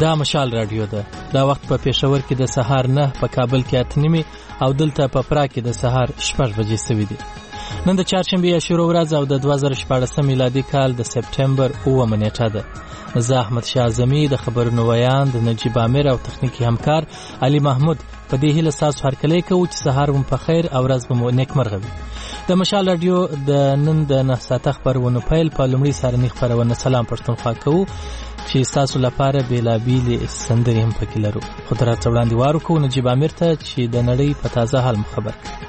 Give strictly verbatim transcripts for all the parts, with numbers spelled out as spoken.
دا مشال رادیو ده. دا وخت په پېښور کې د سهار نه، په کابل کې اته نیمې او دلته په پرا کې د سهار شپږ بجې سوي دي. نن د چهارشنبې یا شروع ورځ او د دوه زره شپاړسم میلادي کال د سپټمبر اوومه نیټه ده. زه احمد شاه اعظمي د خبرونو ویان د نجیب عامر او تخنیکي همکار علي محمود په دې هیله ستاسو هرکلی کوو چې سهار مو په خیر او ورځ به مو نیکمرغه وي. د مشال رادیو د نن د نه ساعته خبرونو پیل په لومړي سهارني خپرونه سلام پښتونخوا کوو چې ستاسو لپاره بېلابېلې سندرې هم پکې لرو. خو تر هڅه وړاندې وار وکړو نجیب عامر ته چې د نړۍ په تازه حال مو خبر کړي.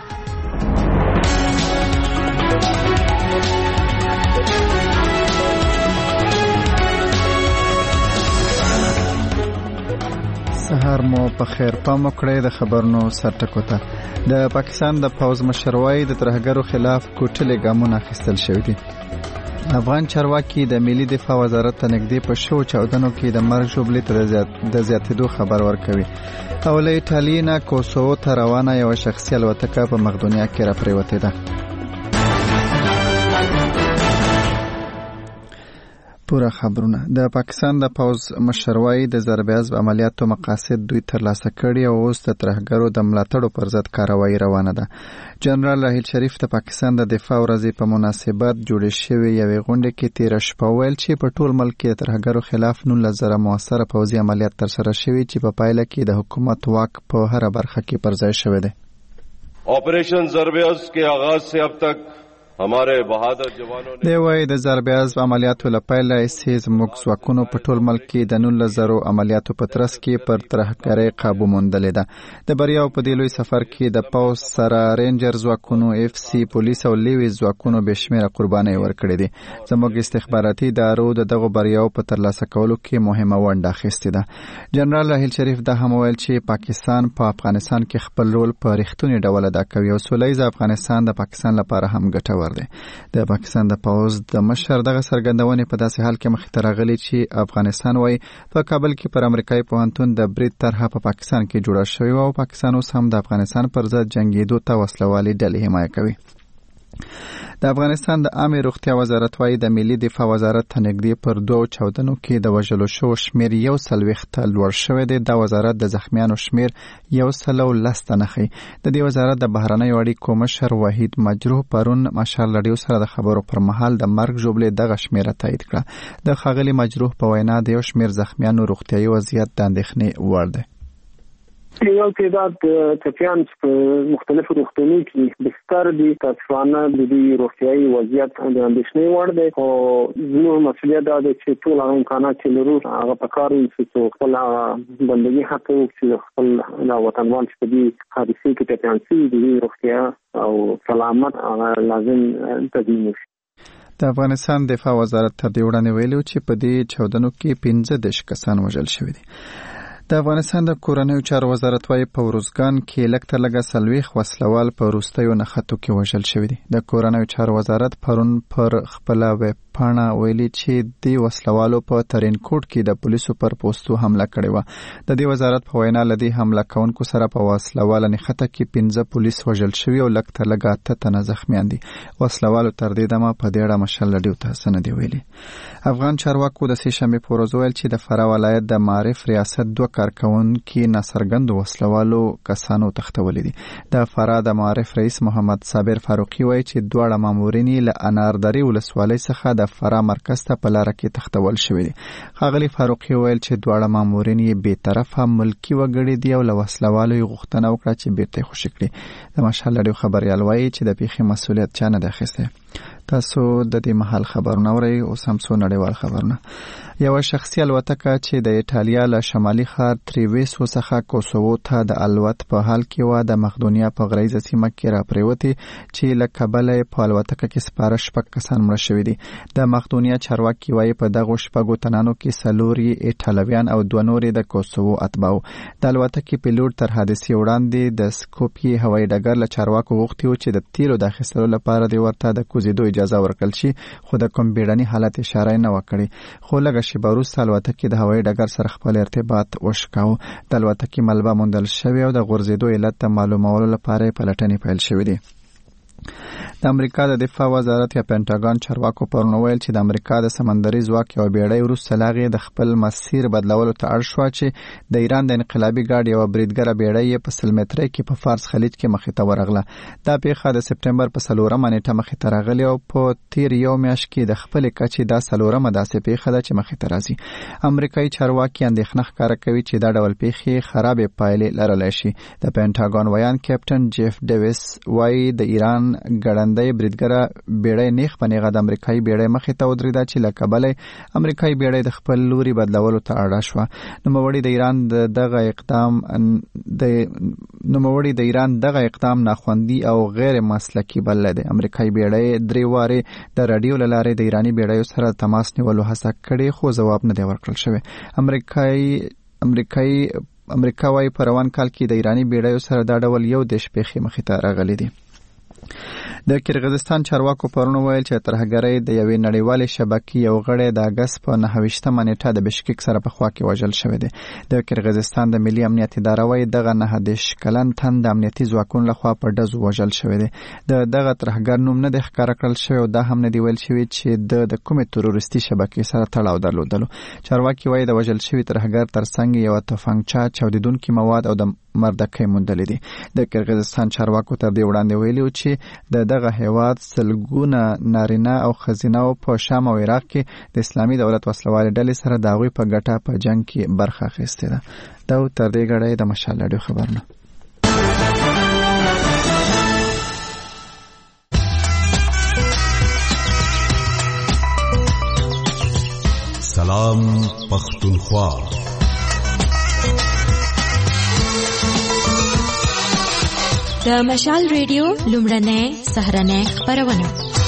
سهار مو په خیر. پام وکړئ د خبرونو سرټکو ته. د پاکستان د پوځ مشر وایي د ترهګرو خلاف کوټلې ګامونه اخیستل شوي دي. افغان چارواکي د ملي دفاع وزارت ته نږدې په شو چاودنو کې د مرګ ژوبلې ته د زیاتېدو خبر ورکوي. او له ایټالیا نه کوسوو ته روانه یوه شخصي الوتکه په مقدونیا کې راپرېوتې ده. پوره خبرونه. د پاکستان د پوځ مشر وایي د ضربه‌حزب عملیاتو مقاصد دوی ترلاسه کړي او اوس د ترهګرو د ملاتړو پر ضد کاروایی روانه ده. جنرال راحیل شریف د پاکستان د دفاع ورځې په مناسبت جوړې شوې یوې غونډې کې تېره شپه ویل چې په ټول ملک کې د ترهګرو خلاف نولس زره موثره پوځي عملیات ترسره شوي چې په پایله کې د حکومت واک په هره برخه کې پر ځای شوی دی. ऑपरेशन ضربه‌حزب के आगाज से अब तक हमारे बहादुर जवानों ने وای د ضربه‌حزب عملیاتو لپاره ایسیز موږ ځواکونو په ټول ملک کې د نولس زره عملیاتو په ترڅ کې پر ترهګرۍ قابو موندلې ده. د بریاو په دې لوی سفر کې د پوځ سره رینجر ځواکونو، اف سی پولیس او لیوي ځواکونو بشمیره قرباني ورکړې دي. زموږ استخباراتي ادارو د دغه بریاو په ترلاسه کولو کې مهمه ونډه اخیستې ده. جنرال راحیل شریف دا هم ویل چې پاکستان په پا افغانستان کې خپل رول په ریښتوني ډول ادا کوي او سولیز افغانستان د پاکستان لپاره هم ګټور دی. د پاکستان د پوځ د مشر دغه څرګندونې په داسې حال کې مخې ته راغلي چې افغانستان وایي په کابل کې پر امریکایي پوهنتون د برید طرحه په پاکستان کې جوړه شوې او پاکستان اوس هم د افغانستان پر ضد جنګېدو ته وسلوالې ډلې حمایه کوي. د افغانستان د عامه روغتیا وزارت وایي د ملي دفاع وزارت ته نږدې پر دوو چاودنو کې د وژلو شوو شمېر یو څلوېښت لوړ شوی دی. دا وزارت د زخمیانو شمېر یو سل او لس تنه ښیي. د دې وزارت د بهرنیو اړیکو مشر وحید مجروح پرون مشال رادیو سره د خبرو پر مهال د مرګ ژوبلې دغه شمېره تایید کړه. د ښاغلي مجروح په وینا د یو شمېر زخمیانو روغتیایي وضعیت د اندېښنې وړ دی. یو تعداد ټپیان په مختلفو روغتونونو کې بستر دي، تاسفانه د دې روغتیایي وضعیت د اندېښنې وړ دی او زموږ مسؤلیت دا دی چې ټول هغه امکانات چې لرو هغه په کار وایو چې خپل بندګي حق وکړو چې خپل وطنوال چې په دې حادثې کې ټپیان شوي د دې روغتیا او سلامت هغه لازم تضمین شي. د افغانستان دفاع وزارت تر دې وړاندې ویلي چې په دې چاودنو کې پنځه دېرش کسان وژل شوي دي. د افغانستان د کورنیو چارو وزارت وايي په ورزګان کې لږ تر لږه څلوېښت وسلوال په وروستیو نښتو کې وژل شوي دي. د کورنیو چارو وزارت پرون پر خپله ویب پاڼه ویلي چې د وسلوالو په ترینکوټ کې د پولیسو پر پوستو حمله کړې وه. د دې وزارت په وینا له دې حمله کوونکو سره په وسلواله نښته کې پنځه پولیس وژل شوي او لږ تر لږه اته تنه زخمیان دي. وسلوالو تر دې دمه په دې اړه مشال رادیو ته څه نه دي ویلي. افغان چارواکو د سې شنبې په ورځ ویل چې د فراه ولایت د معارف ریاست دوه کارکوونکي ناڅرګندو وسلوالو کسانو تښتولي دي. د فراه د معارف رئیس محمد صابر فاروقي وایي چې دواړه مامورین له اناردري ولسوالۍ څخه د فراه مرکز ته په لاره کې تښتول شوي دي. ښاغلي فاروقي ویل چې دواړه مامورین یې بې طرفه ملکي وګړي دي او له وسلوالو یې غوښتنه وکړه چې بیرته یې خوشي کړي. د مشال رادیو خبریال وایي چې د پیښې مسؤلیت چا نه دی اخیستی. تاسو د دې مهال خبرونه اورئ. اوس هم څو نړیوال خبرونه. یوه شخصي الوتکه چې د ایټالیا له شمالي ښار تریویسو څخه کوسوو ته د الوت په حال کې وه د مقدونیا په غریزه سیمه کې راپرېوتې چې له کبله یې په الوتکه کې سپاره شپږ کسان مړه شوي دي. د مقدونیا چارواکي وایي په دغو شپږو تنانو کې څلور یې ایټالویان او دوه نور د کوسوو اتباع. د الوتکې پیلوټ تر حادثې وړاندې د سکوپیې هوایي ډګر له چارواکو غوښتي و چې د تیلو د اخیستلو لپاره دې ورته د کوزېدو اجازه ورکړل شي، خو د کوم بیړني حالت اشاره نه وکړي. خو لږه شیبه وروسته الوتکې د هوایي ډګر سره خپل ارتباط وشکاوه. د الوتکې ملبه موندل شوې او د غورځېدو علت د معلومولو لپاره پلټنې پیل شوې دي. د امریکا د دفاع وزارت یا پینټاګون چارواکو پرون ویل چې د امریکا د سمندري ځواک یو بیړۍ وروسته لاغې د خپل مسیر بدلولو ته اړ شوه چې د ایران د انقلابي ګارد یوه بریدګره بیړۍ په سل مترۍ کې په فارس خلیج کې مخې ته ورغله. دا پیښه د سپټمبر په څلورمه نیټه مخې ته راغلې او په تیر یو میاشت کې د خپلې کچې دا څلورمه داسې پیښه ده چې مخې ته راځي. امریکایي چارواکي اندېښنه ښکاره کوي چې دا ډول پیښې خرابې پایلې لرلی شي. د پینټاګون ویان کیپټن جیف ډیویس وایي د ایران ګړندۍ بریدګره بیړۍ نیغ په نیغه د امریکایي بیړۍ مخې ته ودرېده چې له کبله امریکایي بیړۍ د خپل لوري بدلولو ته اړه شوه. نوموړي د ایران د دغه اقدام د نوموړي د ایران دغه اقدام ناخوندي او غیر مسلکي بللی دی. امریکایي بیړۍ درې وارې د راډیو له لارې د ایراني بیړیو سره تماس نیولو هڅه کړې خو ځواب نه دی ورکړل شوی. امریکایي امریکایي امریکا وايي په روان کال کې د ایراني بیړیو سره دا ډول یو دیش پیښې مخې ته راغلي دي. د کرغیزستان چارواکو پرون ویل چې ترهګرۍ د یوې نړیوالې شبکې یو غړی د اګست په نهه ویشتمه نیټه د بشکک سره په خوا کې وژل شوی دی. د کرغیزستان د ملي امنیت اداره وايي دغه نهه دېرش کلن تن د امنیتي ځواکونو لخوا په ډزو وژل شوی دی. د دغه ترهګر نوم نه دی ښکاره کړل شوی او دا هم نه دی ویل شوی چې د د کومې تروریستي شبکې سره تړاو درلودلو. چارواکي وايي د وژل شوي ترهګر ترڅنګ یوه تفنګچه، چاودیدونکي مواد او د مردکۍ موندلې دي. د کرغیزستان چارواکو تر دې وړاندې ویلي چې د دغه هیواد سلګونه نارینه او ښځینه په شام او عراق کې د اسلامي دولت وسلوالې ډلې سره د هغوی په ګټه په جنګ کې برخه اخیستې ده. دا تر دې ګړی د مشال راډیو خبرونه. سلام پختونخوا. د مشال ریډیو لومړنۍ سهارنۍ خپرونه.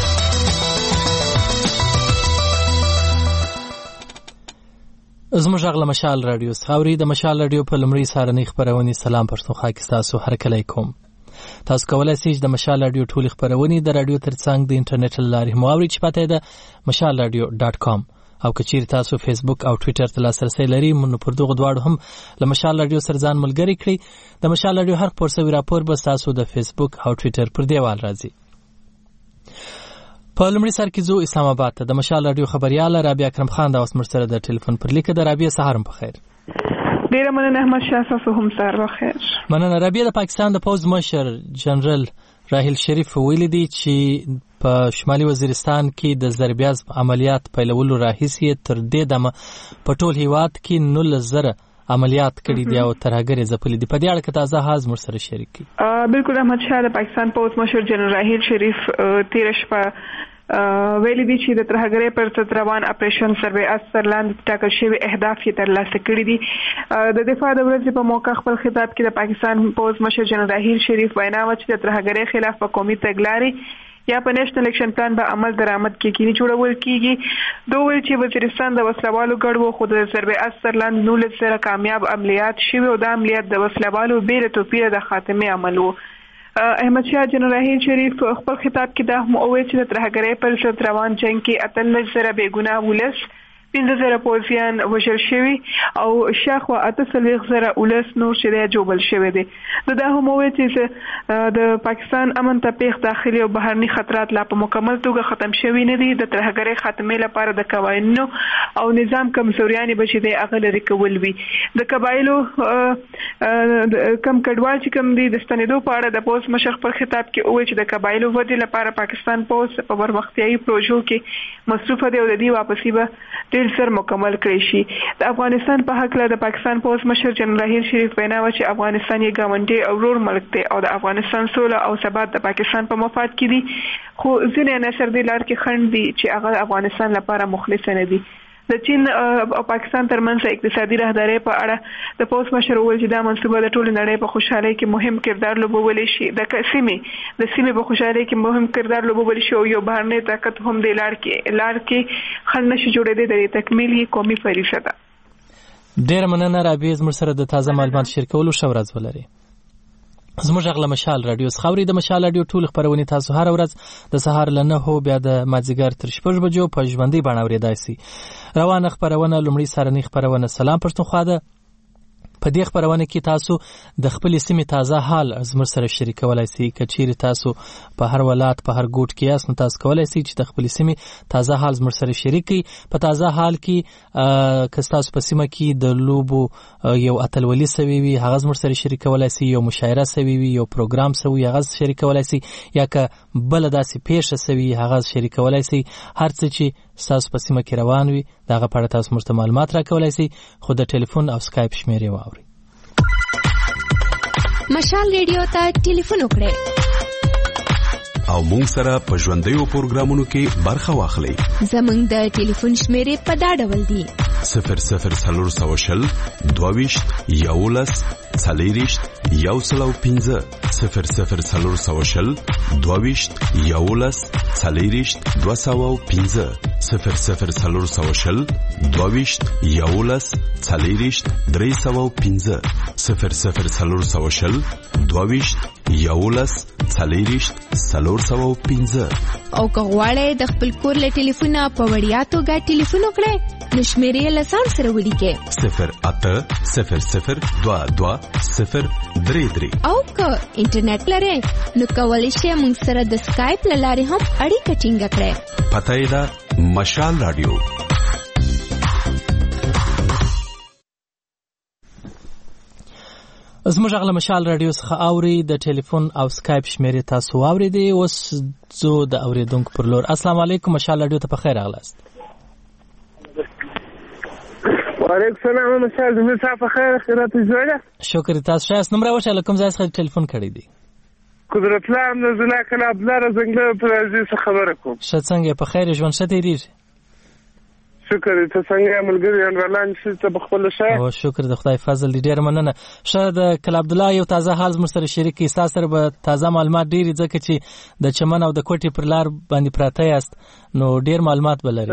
زموږ غږ له مشال راډیو څخه اورئ. د مشال راډیو په لومړۍ سهارنۍ خپرونې سلام پښتونخوا کې تاسو هرکلی کوم. تاسو کولای شئ د مشال راډیو ټولې خپرونې د راډیو ترڅنګ د انټرنیټ له لارې هم واورئ چې پته یې ده مشال راډیو ډاټ کام. او که چیرې تاسو فیسبوک او ټویټر ته لاسرسی لرئ نو پر دغو دواړو هم له مشال راډیو سره ځان ملګری کړئ. د مشال راډیو هر خپور شوی راپور به ستاسو د فیسبوک او ټویټر پر دیوال راځي. په لومړي سر کې ځو اسلام آباد ته. د مشال راډیو خبریاله رابعه اکرم خان دا اوس موږ سره د ټلیفون پر لیکه ده. رابعه سهار په خیر. ډیره مننه احمد شاه، تاسو هم سهار بخیر. مننه. رابعه د پاکستان د پوځ مشر جنرال راحیل شریف ویلي دی چې په شمالي وزیرستان کې د ضربیاز عملیات پیلولو راهیسې تر دې دمه په ټول هیواد کې نولس زره عملیات کړي دي او ترهګرې ځپلي دي. په دې اړه که تازه حال موږ سره شریک کړي. بالکل احمد شاه، د پاکستان پوځ مشر جنرال راحیل شریف تېره شپه ویلي دي چې د ترهګرۍ پر ضد روان اپریشن سروې اثر لاندې ټاکل شوي اهداف یې ترلاسه کړي دي. د دفاع د ورځې په موقع خپل خطاب کې د پاکستان پوځ مشر جنرال راحیل شریف وینا وکړه چې د ترهګرۍ خلاف په قومي تګلارې یا په نېشنل اکشن پلان به عمل درآمد کېږي جوړول کېږي. دوی ویل چې وزیرستان د وسلوالو ګډ و خو د ضربې اثر لاندې نولس زره کامیاب عملیات شوي او دا عملیات د وسلوالو بې له توپیره د خاتمې عمل و. احمد شاه جنرال راحیل شریف خپل خطاب کې دا هم وویل چې د ترهګرۍ پر ضد روان جنګ کې اتلس زره بې ګناه ولس، پنځه زره پوځیان وژل شوي او شاخوا اته څلوېښت زره ولس نور چې دی جوبل شوی دی. د دا هم وویل چې د پاکستان امن ته پیښ داخلي او بهرني خطرات لا په مکمل توګه ختم شوي نه دي. د ترهګرۍ خاتمې لپاره د قوانینو او نظام کمزوریانې به چې دی هغه لرې کول وي. د قبایلو کم کډوال چې کوم دي د ستنېدو په اړه د پوځ مشر خپل خطاب کې وویل چې د قبایلو ودې لپاره پاکستان پوځ په پرمختیایي پروژو کې مصروفه دی او د دې واپسي به ډېر سر مکمل کړی شي. د افغانستان په هکله د پاکستان پوځ مشر جنرال راحیل شریف وینا وکړه چې افغانستان یې ګاونډی او ورور ملک دی او د افغانستان سوله او ثبات د پاکستان په مفاد کې دي، خو ځینې عناصر دې لار کې خنډ دي چې هغه افغانستان لپاره مخلص نه دي. د چین او پاکستان ترمنځ اقتصادي راهدارۍ په اړه د پوځ مشر وویل چې دا منصوبه د ټولې نړۍ په خوشحالۍ کې مهم کردار لوبولی شي، د سیمې د سیمې په خوشحالۍ کې مهم کردار لوبولی شي او یو بهرنی طاقت هم د لار کې لار کې خنډ نشي جوړېدی. د تکمیل یې قومي فریضه ده. ډېره مننه رابعه، زموږ سره د تازه معلومات شریکولو ښه ورځ ولرئ. زموږ غږ له مشال راډیو څخه اورئ. د مشال راډیو ټول خپرونې تاسو هره ورځ د سهار له نهو بیا د مازدیګر تر شپږ بجو په ژوندۍ بڼه اورېدای شئ. روانه خپرونه لومړۍ سهارنۍ خپرونه سلام پښتونخوا ده. په دې خبرونه کې تاسو د خپل سیمې تازه حال زموږ سره شریکولای شئ. کچیر تاسو په هر ولایت په هر ګوټ کې یاست نو تاسو کولای شئ چې د خپل سیمې تازه حال زموږ سره شریک کړئ. په تازه حال کې که تاسو په سیمه کې د لوبو یو اتلولي سوي وي هغه زموږ سره شریکولای شئ، یو مشاعره سوي وي، یو پروګرام سوي هغه شریکولای شئ، یا که بل داسې پیښه سوي هغه شریکولای شئ. هر څه چې تاسو په سیمه کې روان وي دغه په اړه تاسو موږ ته معلومات راکولای شئ، خو د ټلیفون او سکایپ شمیرې واورئ. مشال ریډیو ته ټلیفون وکړئ او مونږ سره په ژوندیو پروګرامونو کې برخه واخلئ. زمونږ د ټلیفون شمیرې په دا ډول دي: صفر صفر څلور سوه شل دوه ویشت یولس څلېرویشت یو سل او پنځه، صفر صفر څلور سوه شل دوه ویشت یولس څلېرویشت دوه سوه او پنځه، صفر صفر څلور سوه شل دوه ویشت یولس څلېرویشت درې سوه او پنځه، صفر صفر څلور سوه شل دوه ویشت یولس څلېرویشت څلور سوه او پنځه. او که غواړئ د خپل کور له ټلیفونه په وړیا توګه ټلیفون وکړئ نو شمیرې یې له ځان سره ولیکئ: صفر اته صفر صفر دوه دوه صفر درې درې. او که انټرنیټ لرئ نو کولی شئ موږ سره د سکایپ له لارې هم اړیکه ټینګه کړئ. پته یې ده مشال راډیو. زموږ غږ له مشال راډیو څخه اوري. د ټلیفون او سکایپ شمیرې تاسو واورېدې. اوس زه د اورېدونکو پر لور. السلام علیکم، مشال راډیو ته په خیر راغلاست. وعلیکم السلام مشال، زموږ څخه په خیر خیرات جوړه. شکر. تاسو شایست نمبر واشه لکم ځای څخه ټلیفون کړی دی؟ قدرت الله د زلا کله عبدالله زنګله پر ځای خبره کوم. ښه څنګه په خیر ژوند ښه تیریږي؟ شکر. ته څنګه ملګری انورلان چې ته بخپل شه؟ او شکر د خدای فضل دی، ډیر مننه. شه د کله عبدالله یو تازه حال زموږ سره شریک کی. تاسو سره به تازه معلومات ډیر ځکه چې د چمن او د کوټې پر لار باندې پراته یاست نو ډیر معلومات بلري.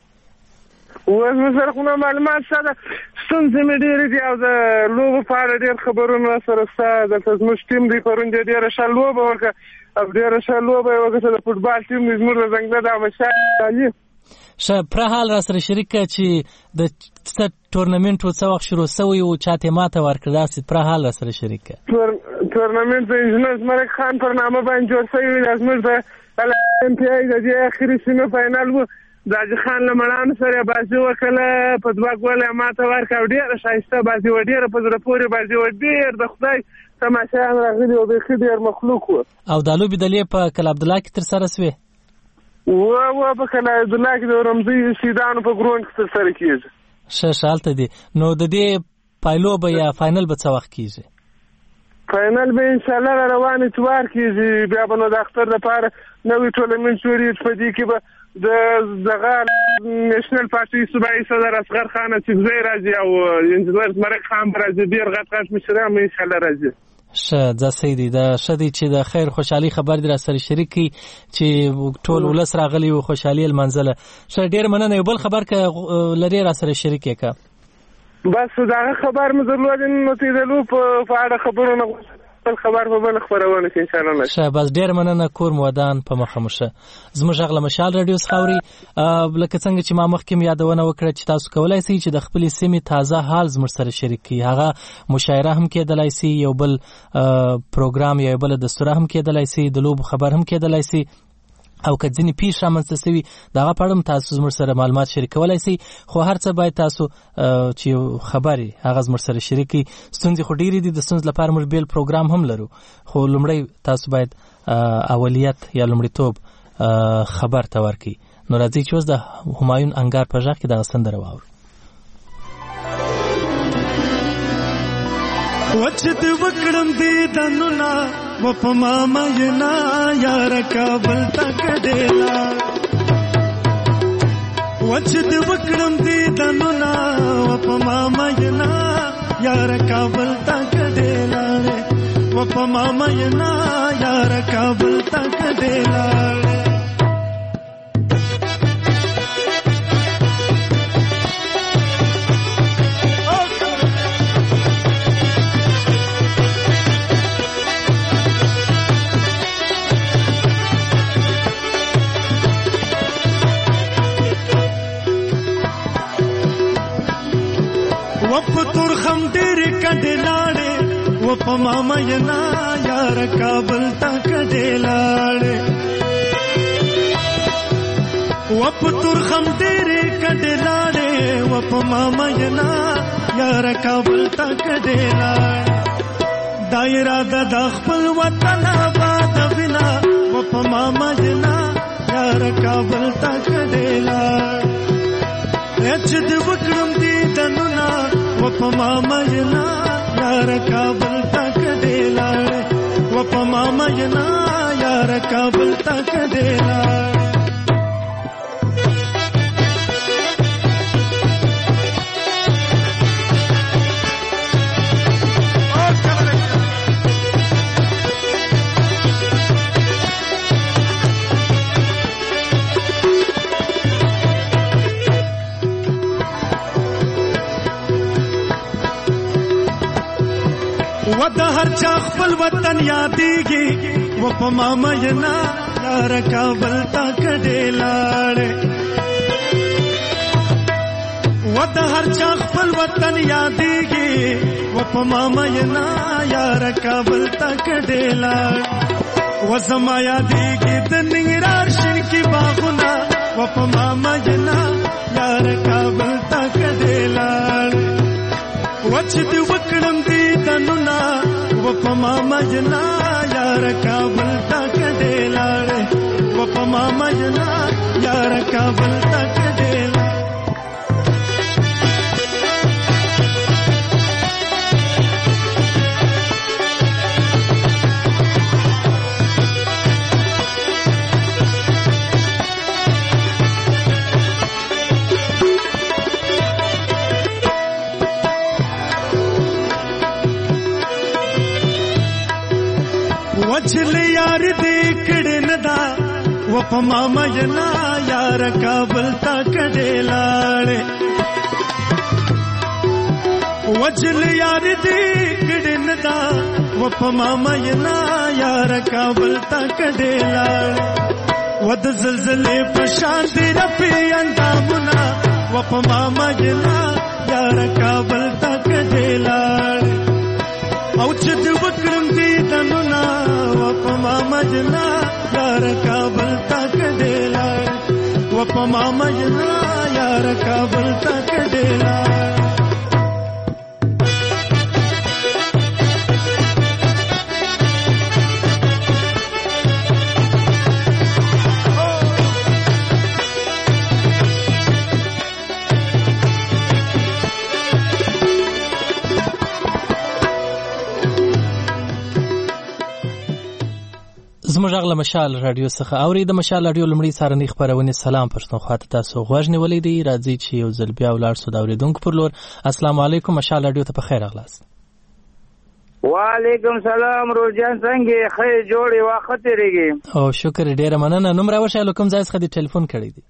اوس مسره خو معلومات سره څنګه مې ډیر دي او د لوبو په اړه ډیر خبرونه سره سره د زموږ ټیم دی پرون ډیر ښه لوبه ورکه او ډیر ښه لوبه ورکه د فوټبال ټیم زموږ د زنګله د مشال شه پر حال را سره شریک چې د ټورنمنت څو وخت شروع شوی او چاته ماته ورکړه چې پر حال را سره شریک ټورنمنت د انجنیر مرک خان پر نامه باندې جوړ شوی د زموږ د ام پی آی د اخري سیمه فائنل وو. د خان لمړان سره بازي وکړه په دوه ګول ماته ورکړه. ډیره شایسته بازي و، ډیره په زړه پورې بازي و، ډیر د خدای تماشا راغلی او به ډیر مخلوق و. او د لوبي د لې په کله عبدالله کې تر سره سوی و و په کله عبدالله کې د رمزي سیدانو په ګروند کې تر سره کیږي. ښه شالته دي. نو د دې پایلو به یا فائنل به څه وخت کیږي؟ فائنل به ان شاء الله روان اتوار کیږي. بیا به نو د اختر لپاره نوې ټورنمنت جوړیږي. په دې کې به د دغه نېشنل پارټي صوبایي صدر اصغر خان چې راځي او انجنیر مرک خان راځي. ډیر غټ غټ مشران ان شاء الله راځي. شه ځا سیدی دا شدی چې د خیر خوشحالي خبر در سره شریک کی چې ټول ولس راغلی او خوشحالي المنزله. شه ډیر مننه. یو بل خبر ک لري را سره شریک کا بس دا خبر مې درلود نو ته د لوپ په اړه خبرونه بل خبر په بل خبرونه کې ان شاء الله. شه بس ډیر مننه. کور مودان په مخه مشه. زموږ غږ له مشال راډیو څخه اوري. لکه څنګه چې ما مخکې یادونه وکړه چې تاسو کولای شئ چې د خپل سیمې تازه حال زموږ سره شریک کړئ. هغه مشاعره هم کېدلای شي، یو بل پروګرام یا بل دستور هم کېدلای شي، د لوب خبر هم کېدلای شي او که ځینې پیښه رامنځته سوي دغه په اړه تاسو زموږ سره معلومات شریکولی شئ. خو هر څه باید تاسو چې خبرې هغه زموږ سره شریک کړئ. ستونزې خو ډېرې دي، د ستونزې لپاره موږ بیل پروګرام هم لرو، خو لومړی تاسو باید اولیت یا لومړیتوب خبر ته ورکړئ. نو راځئ چې اوس د همایون انګار په غږ کې دغه سندره واورو. وچد وکړم دې دنونا و په ماما ینا یار کابل تک ډېلا وچد وکړم دې دنونا و په ماما ینا یار کابل تک ډېلا و په ماما ینا یار کابل تک ډېلا وپتور خم ډېر کډې و په ماما ینا یار کابل تا کډېلاړې و په تورخم ډېرې کډېلاړې و په ماما ینا یار کابل تا کډېلاړې دایره د خپل وطن آباد بنا و په ماما ینا یار کابل تا کډېلاړې چې د وکړم دې دنونا و په ماما ینا یار کابل تا کډېلاړې و په ماما ینا یار کابل تا کډېلاړې و د هر چا خپل وطن یادېږي و په ماما ینا یار کابل تا کډېلاړې و د هر چا خپل وطن یادېږي و په ماما ینا یار کابل تا کډېلاړې و زما یادېږي د ننګرهار شینکي باغونه و په ماما ینا یار کابل تا کډېلاړې و چې دې وکړم دې دنونا و په ماما ینا یار کابل تا کډېلاړې و په ماما ینا یار کابل تا کډېلاړې وچل یار دې کړه ندا و په ماما ینا یار کابل تا کډېلاړې وچل یار دې کړه ندا و په ماما ینا یار کابل تا کډېلاړې و د زلزلې په شان دې رپي اندامونه و په ماما ینا یار کابل تا کډېلاړې او چې دې وکړم دې دنونا و په ماما ینا یار کابل تا کډېلاړې و په ماما ینا یار کابل تا کډېلاړې زموږ غږ له مشال رادیو څخه اوري د مشال رادیو لمړی سارنۍ خپرونې سلام پښتونخوا ته تاسو غوږ نیولې دی راځي چې یو ځل بیا ولاړ سو د اورېدونکو پر لور السلام علیکم مشال رادیو ته په خیر راغلاست وعلیکم سلام روزجان څنګه خیر جوړې واخته ریږي او شکر ډیره مننه نوم راوښه کوم ځای څخه د ټلیفون کړی دی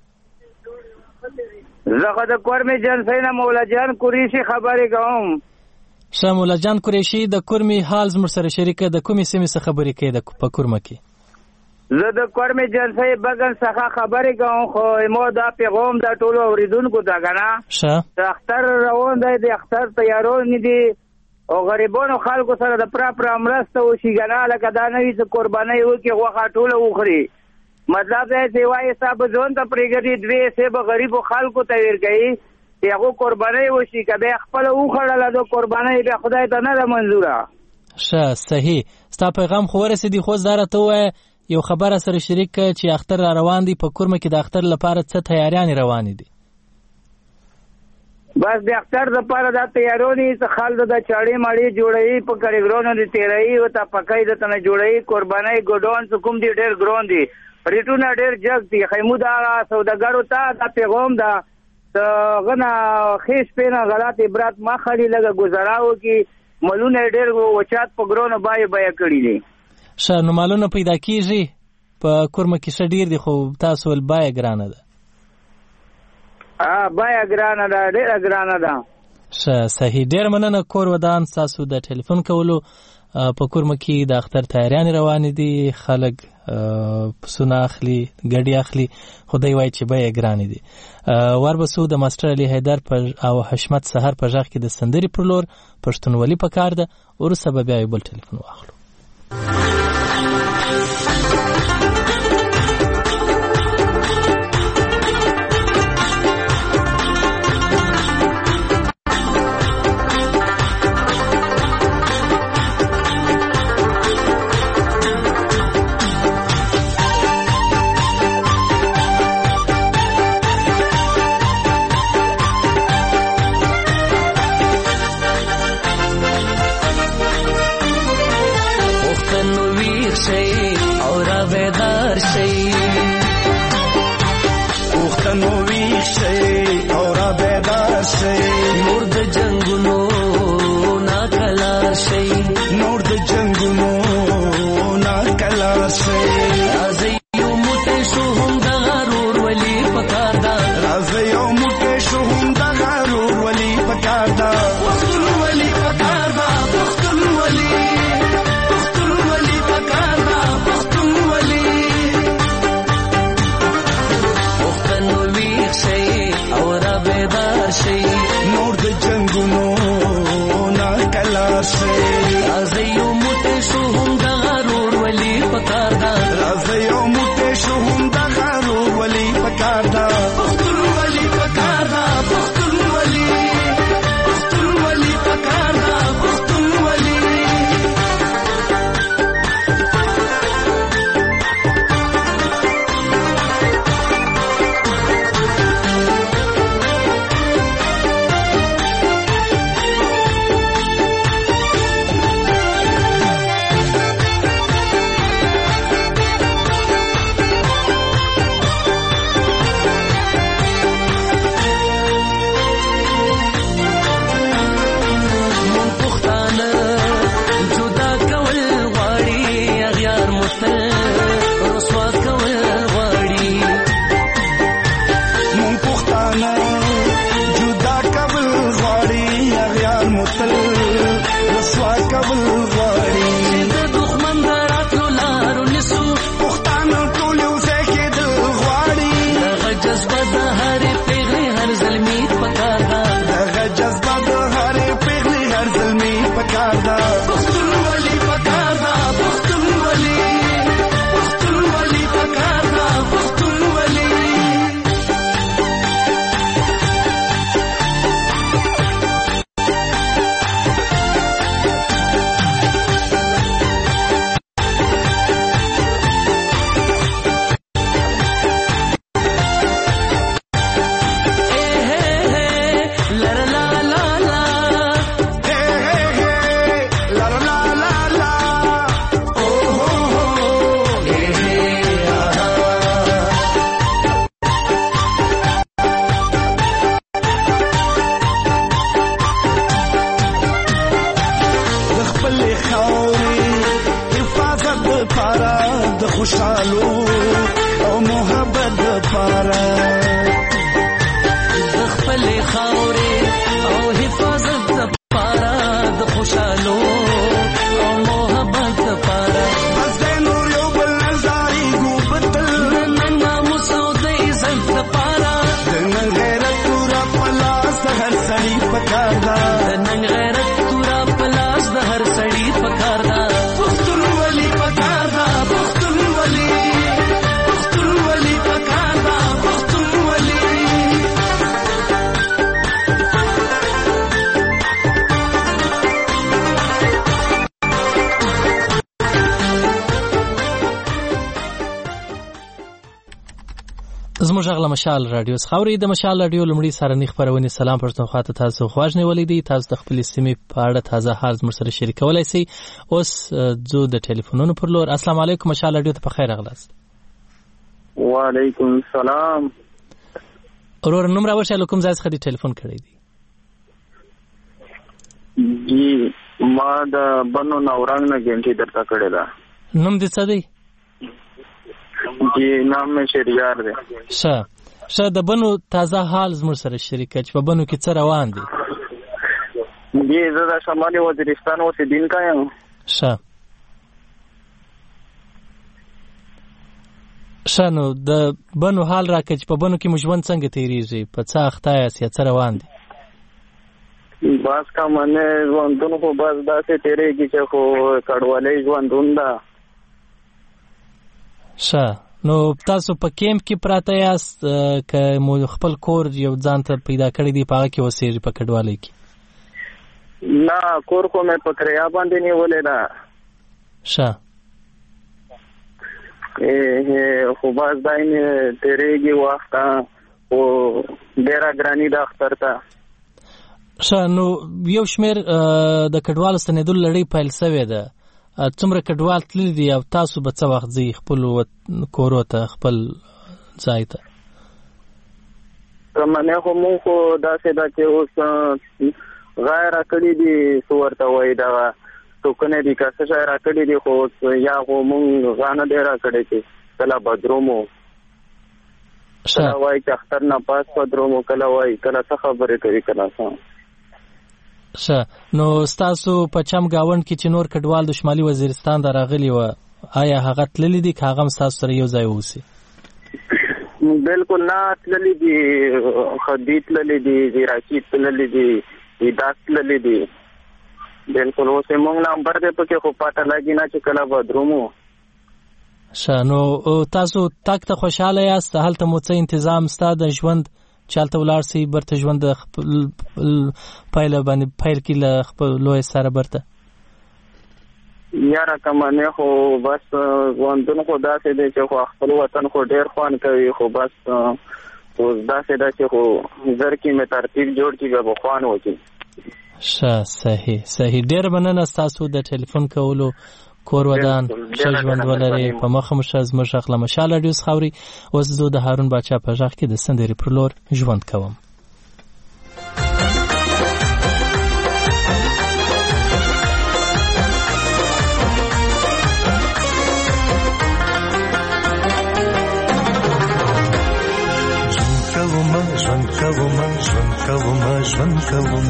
زه د کورمې جان سینا مولا جان قریشي خبرې کوم شاه مولا جان قریشي د کورمې حال زموږ سره شریکه د کومې سیمې څخه خبرې کوي د په کورمه کې زه د کورمې جان سې بغل څخه خبرې کوم خو مو دا پیغام د ټولو اوریدونکو ته غنا شه د اختر روان دی د اختر تیارون دي او غریبانو خلکو سره د پرا پرا مرسته وشي غنا لکه دا نوې څه قرباني وکي غوخه ټوله وخري مطلب دا چې وایي صاحب ځون ته پرېګدي دوی سه به غریبو خلکو ته ورګي یغه قرباني وشي کبه خپل وخړل د قرباني به خدای ته نه منزوره شه صحیح ستا پیغام خو ورسېدي خو زاره ته وای یو خبره سره شریک چې اختر را روان دي په کورمه کې د اختر لپاره څه تیاریان روان دي بس د اختر لپاره د تیارونی څه خالد د چاړې ماړې جوړې په کریګرونو دي تیرې او ته پکای د تنه جوړې قرباني ګډون څه کوم دي ډېر ګرون دي ریټونه ډېر جګ دي خیمودا سوداګرو ته د پیغام دا غنا خیس پینه غلط عبرت ما خالي لګه گزاراو کی ملونه ډېر وچات په ګرونو بای بای کړی دي شه نو مالونه پیدا کیږي په کورمه کې شه ډېر دي خو تاسو ول بای ګرانه ده ا بای ګرانه ده ډېر ګرانه ده شه صحیح ډېر مننه کور ودان تاسو د ټلیفون کولو په کورمه کې د اختر تیاریانې روانې دي، خلک پسونه اخلي، ګډې اخلي، خو دی وایي چې بیې ګرانې دي. وربسو د ماسټر علي حیدر او حشمت سحر په غږ کې د سندرې پر لور پښتونولي پکار ده. وروسته به بیا یو بل ټلیفون واخلو. زموږ غږ له مشال رادیو څخه اورئ. د مشال رادیو لومړی سهارنۍ خپرونې سلام پښتونخوا ته تاسو خواږ نیولې دي. تاسو د خپلې سیمې په اړه تازه حال زموږ سره شریکولی شئ. اوس ځو د ټلیفونونو پر لور. السلام علیکم، مشال رادیو ته په خیر راغلاست. وعلیکم السلام. ورور نوم راوښیه، له کوم ځای څخه دې ټلیفون کړی دی؟ جی ما د بنو نورنګ نه ګنټي درته کړی ده. نوم دې څه دی؟ جی نام مې شریار دی. ښه ښه، د بنو تازه حال زموږ سره شریکه چې په بنو کې څه روان دي؟ جی زه د شمالي وزیرستان اوسېدونکی یم. ښه ښه نو د بنو حال راکړه چې په بنو کې مو ژوند څنګه تېرېږي، په څه اخته یاست یا څه روان دي؟ بس کا منه ژوندون خو بس داسې تېرېږي چې خو کډوالۍ ژوندون ده. ښه نو تاسو په کیمپ کې پراته یاست که مو خپل کور یو ځان ته پیدا کړی دی په هغه کې اوسېږي په کډوالۍ کې؟ نه کور خو مې په کریا باندې نیولې ده. ښه خو بس دای مې تېرېږي وخت خو ډېره ګراني ده اختر ته. ښه نو یو شمېر د کډوالو ستنېدلو لړۍ پیل سوې ده، څومره کډوال تللي دي او تاسو به څه وخت ځئ خپلو کورو ته خپل ځای ته؟ منې خو مونږ خو داسې ده چې اوس غای راکړي دي څه ورته وایي دغه ټوکنې دي که څه شی راکړي دي خو یا خو مونږ غا نه دی راکړی چې کله بدروم و کله وایي چې اختر نه پاس بدروم و کله وایي کله څه خبرې کوي کله څه. ښه نو ستاسو په چم ګاونډ کې چې نور کډوال د شمالي وزیرستان ته راغلي وه آیا هغه تللي دي که هغه هم ستاسو سره یو ځای واوسي؟ بالکل نه تللي دي، خدي تللي دي، عراقي تللي دي، ایداس تللي دي. بالکل اوس یې مونږ نمبر دی پکې خو پاته لګي نه چې کله بدروم و. ښه نو تاسو تګ ته خوشحاله یاست؟ هلته مو څه انتظام ستا د ژوند چې هلته ولاړ سئ برته ژوند د پیله باندې پیل کړي له خپل لوی سره برته؟ یاره که منې خو بس ژوندون خو داسې دی چې خو خپل وطن خو ډېر خوند کوي خو بس اوس داسې ده چې خو زر کې مې ترتیب جوړ کړي بیا به خوند وکړي. ښه صحیح صحیح ډېره مننه ستاسو د ټلیفون کولو. کور ودان ښه ژوند ولرئ. په مخه مو ښه زموږ غږ له مشال راډیو څخه اورئ. اوس زه د هارون باچا په غږ کې د سندرې پر لور ژوند کوم. ژوند کوم ژوند کوم ژوند کوم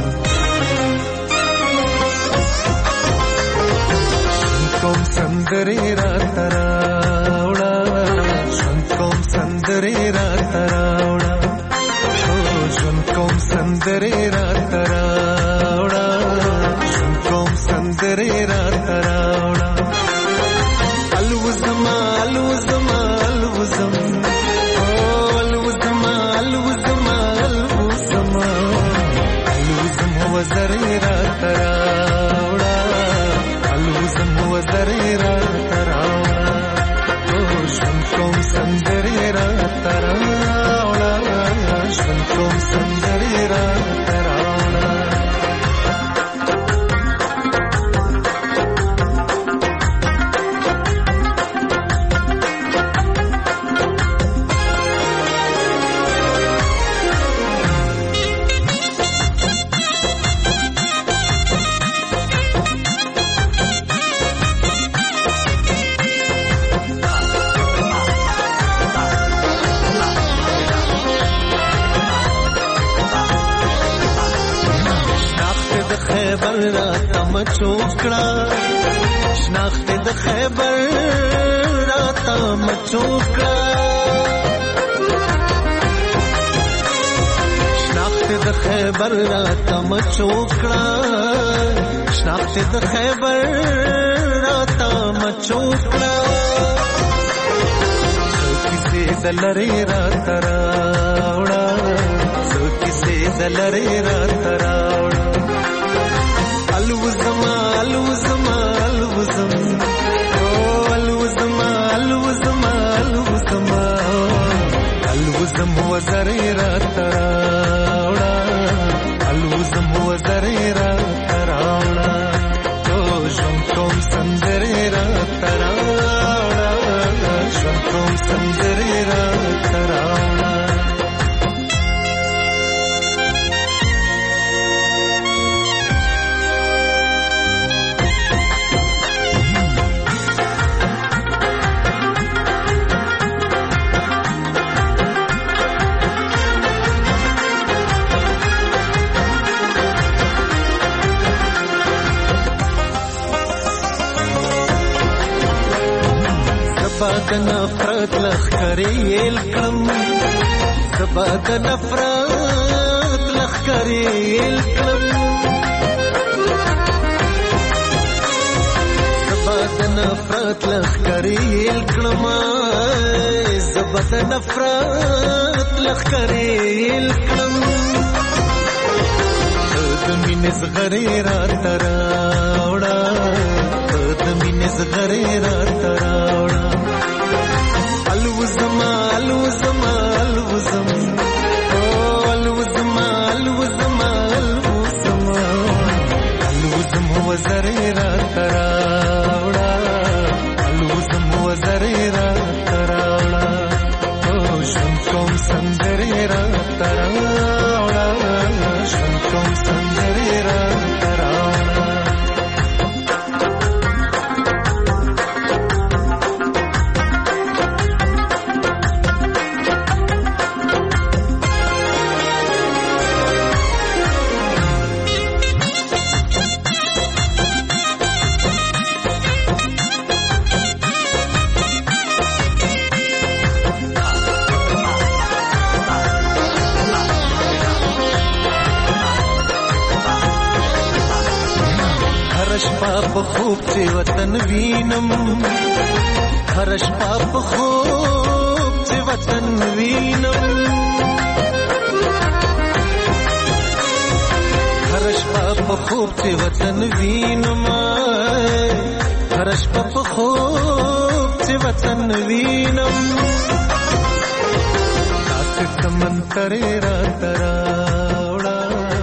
کوم سندرې راته راوړه ژوند کوم سندرې راته راوړه ژوند کوم سندرې راته راوړه ژوند کوم سندرې راته راوړه الوزما الوزما الوزم وزرې راته راوړه الوزم وزرې راته راوړه ژوند کوم سندرې راته راوړه ژوند کوم سندرې راته راوړه. خیبر راته مچوکړه شناخت د خیبر راته مچوکړه شناخت د خیبر راته مچوکړه شناخت د خیبر راته مچوکړه څو کیسې د لرې راته راوړه څو کیسې د لرې راته راوړه الوزما الوزما الوزم الوزما الوزما الوزما الوزم وزرې راته راوړه الوزم وزرې راته راوړه ژوند کوم سندرې راته راوړه ژوند کوم سندرې راته راوړه. زبا د نفرت لخکرې الکم زبا د نفرت لخکرې الکم زبا د نفرت لخکرې الکم زبا د نفرت لخکرې الکم د مینې زغرې را تراوړه د مینې زغرې را تراوړه الوزما الوزما الوزم او الوزما الوزما الوزما الوزم وزرې را تراوړه الوزم وزرې را تراوړه او شم کوم سندرې را تراوړه شم کوم سندرې را تراوړه په خوب چې وطن وینم هر شپه په خوب چې وطن وینم هر شپه په خوب چې وطن وینم هر شپه په خوب چې وطن وینم تاسو کمن کرے را تراوړه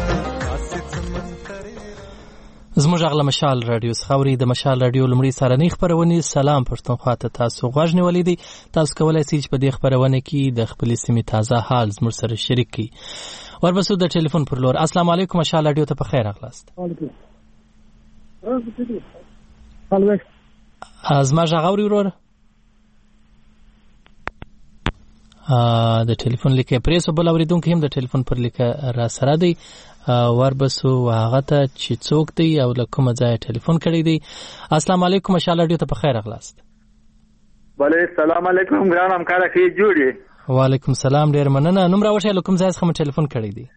زموږ اغله مشال رادیو خاوري د مشال رادیو لمړی سارنۍ خبرونه سلام پښتونخوا ته تاسو غوښ نیولې دي تاسو کولای شئ په دې خبرونه کې د خپل سیمې تازه حال زموږ سره شریک کړئ ورپسې د ټلیفون پر لور السلام علیکم مشال رادیو ته په خیر اغلاست زما غاوري ورور د ټلیفون لیکه پریسو بل اوریدونکو هم د ټلیفون پر لیکه را سره دی وربسو هغه ته چې څوک دی او له کومه ځای ټلیفون کړی دی السلام علیکم مشال رادیو ته په خیر اغلاست بله السلام علیکم ګران همکاره کې جوړی وعلیکم السلام ډیر مننه نوم راوښی له کوم ځای څخه ټلیفون کړی دی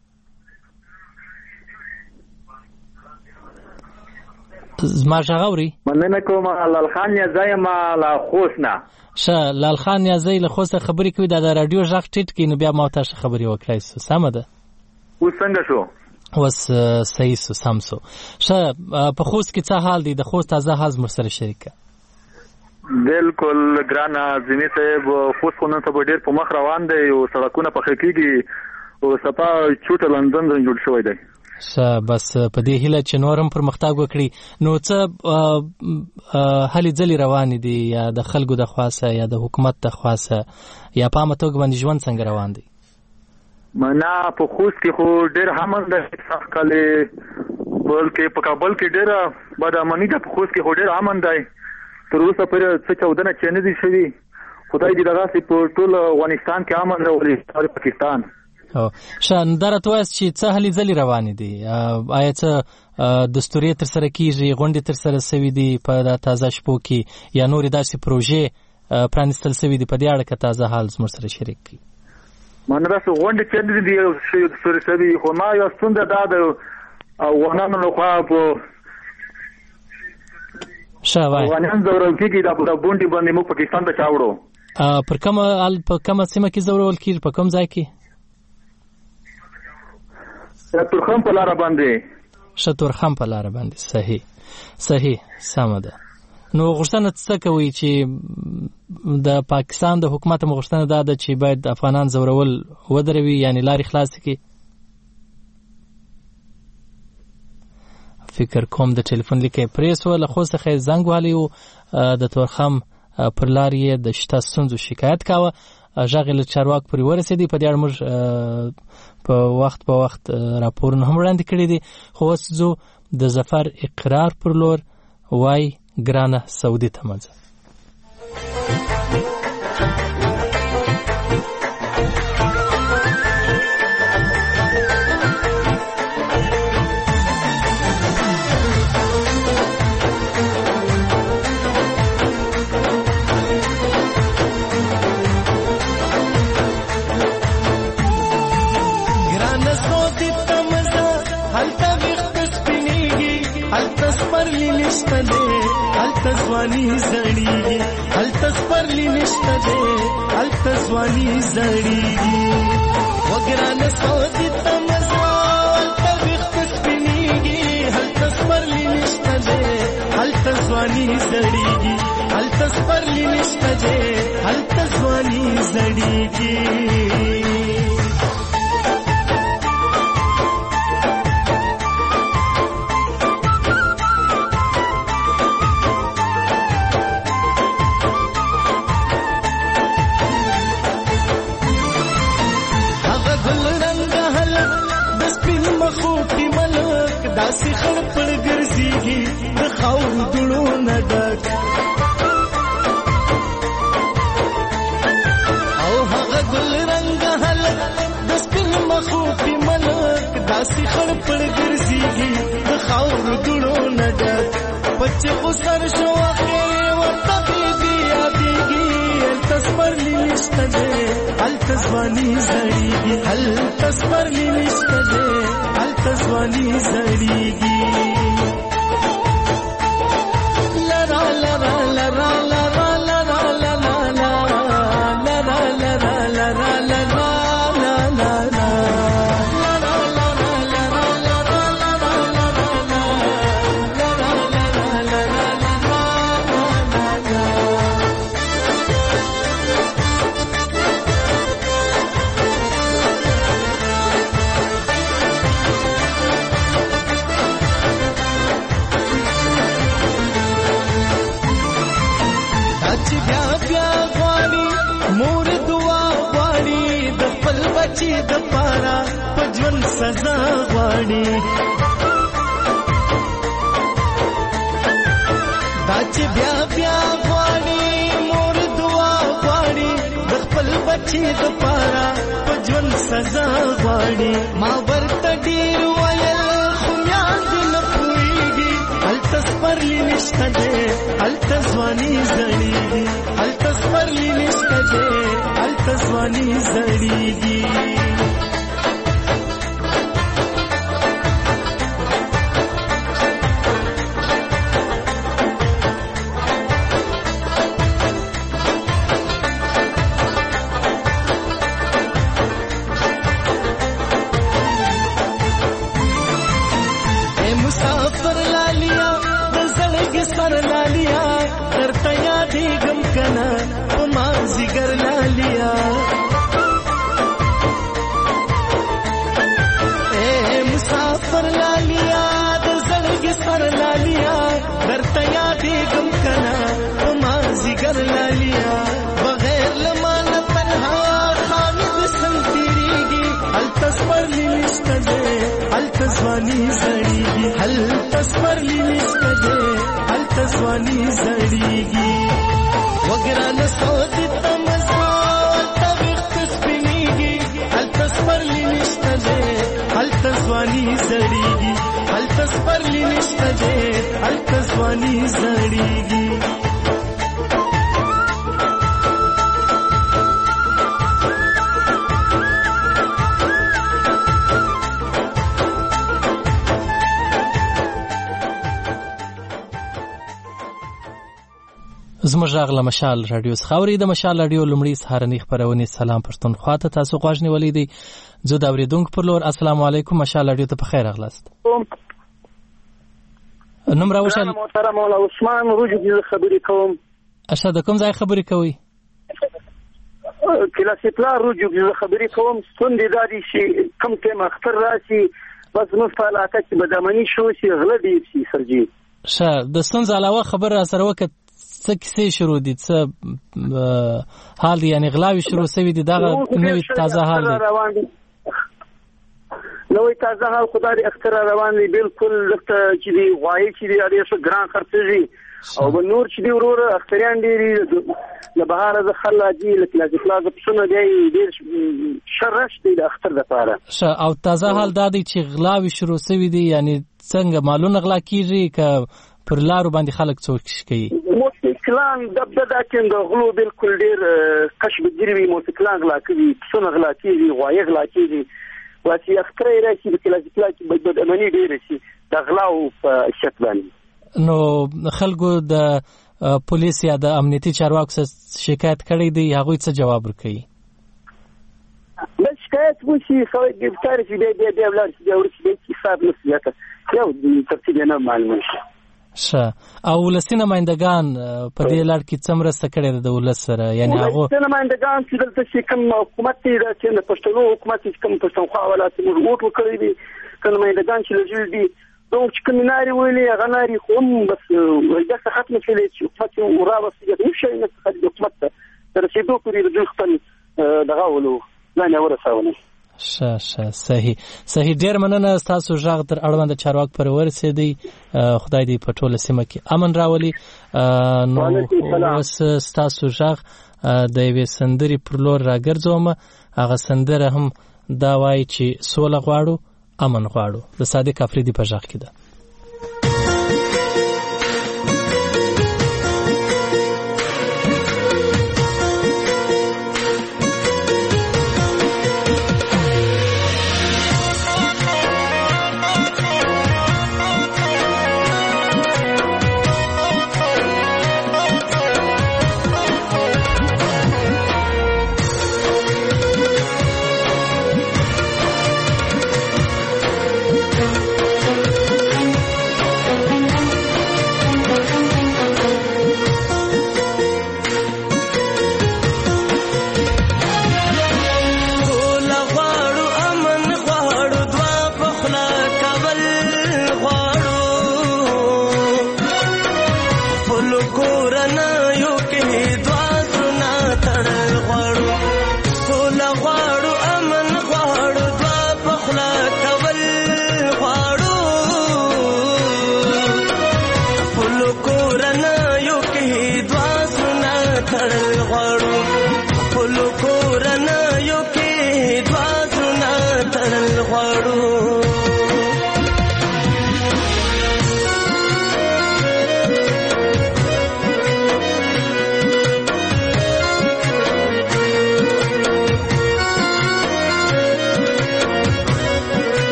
زما غاوري مننه کوم لال خان یا زایم لا خوسنا شه لال خان یا زای له خوسه خبرې کوي د رادیو ژغ ټیټ کې نو بیا ما ته خبرې وکړای سم ده اوس څنګه شو وس صحیح سو سم سو شه په خوست کې څه حال دی د خوست تازه حال مر سره شریکه بالکل ګران ځینې صاحب خوست خو نن سبا ډېر په مخ روان دی او سړکونه پخې کېږي او سپا چوټه لندن جوړ شوی دی شه بس په دې هیله چې نورم پرمختګ وکړي نو څه هلې ځلې روانې دي یا د خلکو د خواصه یا د حکومت د خواصه یا په عامه توګه باندې ژوند څنګه روان دی منا په خوست کې خو ډېر امن دی سخت کالې بلکې په کابل کې ډېره بدامني ده په خوست کې خو ډېر امن دی تر اوسه پورې څه چاودنه چې نه دي شوي خدای دې دغسې په ټول افغانستان کې امن راولي پاکستان ښه دا راته وایاست چې څه هلې ځلې روانې دي آیا څه دستورې ترسره کېږي غونډې ترسره سوي دي په دا تازه شپو کې یا نورې داسې پروژې پرانیستل سوي دي په دې اړه که تازه حال زموږ سره شریک کړي مانه داسې غونډې چې نه دي ترسره سوي خو ما یوه ستونزه دا ده افغانانو لخوا په ښه وایي افغانیان ځورول کېږي دا بونډې باندې موږ پاکستان ته چاوړو پر کومه په کومه سیمه کې ځورول کېږي په کوم ځای کې تورخم په لاره باندې ښه تورخم په لاره باندې صحیح صحیح سمه ده نو غوښتنه څه کوي چې د پاکستان د حکومت غوښتنه دا ده چې باید افغانان ځورول ودروي یعنی لارې خلاصې کړي فکر کوم د ټلیفون لیکه پریس ول خو څه زنګ والی او د تورخم پر لارې د شته ستونزو شکایت کاوه ژغل چارواک پورې ورسېدی په دې اړه موږ په وخت په وخت راپورونه هم وړاندې کړي دي خو اوس زه د ظفر اقرار پر لور وای ګرانه سعودي ته مځه نشته دی هلته ځواني زړیږي هلته سپرلی نشته دی هلته ځواني زړیږي وګرانه سعودي ته مزه هلته ویښته سپینېږي هلته سپرلی نشته دی هلته ځواني زړیږي هلته سپرلی نشته دی هلته ځواني زړیږي داسې خړ پړ ګرځېږي د خاورو دوړو نه ډک او هغه ګل رنګه هلک د سپین مخو پې ملک داسې خړ پړ ګرځېږي د خاورو دوړو نه ډک بچې خو سر شو اخر ورته بیبي یادېږي هلته سپرلی نشته دی هلته ځواني زړېږي هلته سپرلی نشته دی هلته ځواني زړېږي لرا لرا لرا لرا لرا لرا لرا لرا لرا لرا چې د پارا پجون سزا غواړي دا چې بیا بیا غواړي مور دعا غواړي د خپل بچي د پارا پجون سزا غواړي ما ورته ډیر ویل خو یاد نه پوهېږي هلته سپرلی نشته دی هلته ځواني زړېږي هلته سپرلی نشته دی هلته ځواني زړېږي مسافر لالیا د زړګي سر لالیا درته یادېږم کنه په مازدیګر لالیا اے مسافر لالیا د زړګي سر لالیا درته یادېږم کنه په مازدیګر لالیا بغیر له مانه تنها خامې د سنګ تېرېږي هلته سپرلی نشته دی هلته ځواني زړېږي هلته سپرلی نشته دی هلته ځواني زړېږي وګرانه سعودي ته مزه هلته ویښته سپینېږي هلته سپرلی نشته دی هلته ځواني زړېږي هلته سپرلی نشته دی هلته ځواني زړېږي زموږ غږ له مشال راډیو څخه اورئ. د مشال راډیو لومړی سهارنۍ خپرونې سلام پښتونخوا ته تاسو غوږ نیولی دی. زه د اورېدونکو پر لور السلام علیکم. مشال راډیو ته په خیر راغلاست. نوم راوښیه. محترم مولا عثمان روجي خبرې کوم. اشه د کوم ځای خبرې کوئ؟ کلاسیکلا روجي خبرې کوم. ستونزې دا دي چې کوم ټیم اختر راشي بس موږ په علاقه کې بدامني شو چې غله ډېر شي سرجي. ښه د ستونزې علاوه خبر را سره وکړه څه کیسې شروع دي څه حال دی یعنی غلاوي شروع شوي دي دغه نوې تازه حال دی نوې تازه حال خدای اختر روان دی بالکل لکه چې دی غوايي چې دی اړ څه ګران خرڅېږي او نور چې دی ورور اختریان ډېری له بهار از خلاجي لکه پلاز پسونه دی ډېر شرش دی د اختر لپاره. او تازه حال دا دی چې غلاوي شروع شوي دي یعنی څنګه مالونه غلا کیږي که پر لارو باندې خلک څوک کوي؟ موسیقلان دبدبه کې د غلو بالکل ډېر کشف ګیروي موسیقلان غلا کوي پسونه غلا کیږي غوايي غلا کیږي واسي اختر راشي د کلاسیکلا کې بدامني ډېر شي د غلاو په شکل باندې. نو خلکو د پولیس یا د امنیتي چارواکو سره شکایت کړی دی، هغوی څه جواب ورکوي؟ بس شکایت وشي خو ګرفتار شي بیا بیا بیا ولاړ شي بیا ورشي بیا حساب نه زیاته یو ترتیب نه معلوم شي. ښه، او ولسي نمایندګان په دې لړ کې څه مرسته کړې ده د ولس سره؟ یعنې هغو ولسي نمایندګان چې دلته چې کوم حکومت دی چې د پښتنو حکومت چې کوم پښتونخوا ولایت موږ ووټ ورکړی دي، کوم نمایندګان چې لږ دي نو چې کوم ناري ویلي هغه ناري خو هم بس داسې ختمه شوې چې حکومت وراوسي هېڅ شی نه څخه د حکومت ته د رسېدو پورې د دوی خپل دغه ولو ځان یې ورسولی. ښه ښه صحیح صحیح ډېر مننه. ستاسو غږ تر اړوند چارواکو پورې ورسېدی. خدای دې په ټوله سیمه کې امن راولي. نو اوس ستاسو غږ د یوې سندرې پر لور راګرځوم. هغه سندره هم دا وایي چې سوله غواړو، امن غواړو. د صادق افریدي په غږ کې ده.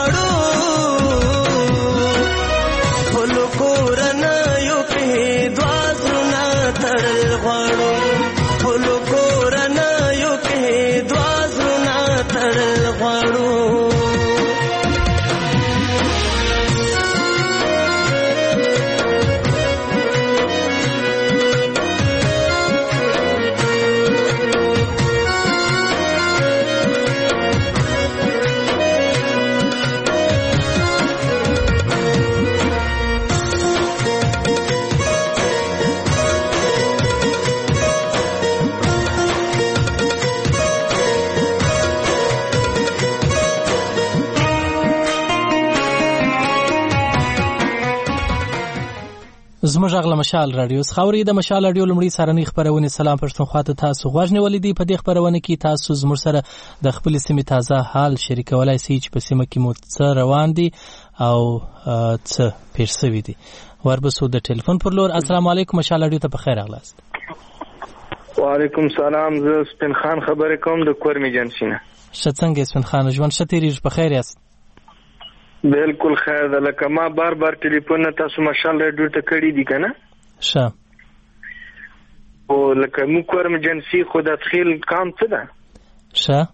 Kor na yo ke dwa غواړو خپلو کورنیو کې دوه زړونه تړل غواړو زموږ غږ له مشال رادیو څخه اورئ. د مشال رادیو لومړی سهارنۍ خپرونې سلام پښتونخوا ته تاسو غوږ نیولې دي. په دې خپرونه کې تاسو زموږ سره د خپلې سیمې تازه حال شریکولی سئ چې په سیمه کې مو څه روان دي او څه پیښ شوي دي. وربسو د ټلیفون پر لور. السلام علیکم، مشال رادیو ته پخیر راغلاست. وعلیکم سلام، زه سپین خان خبرې کوم د کورمې جنسینه. ښه څنګه سپین خان، ژوند ښه تېرېږي؟ په خیر یاست؟ بالکل خیر ده. لکه ما بار بار ټلیفون تاسو مشال رادیو ته کړی دي که نه؟ ښه. او لکه موږ کورم جنسي خو د تخیل کام څه ده؟ ښه.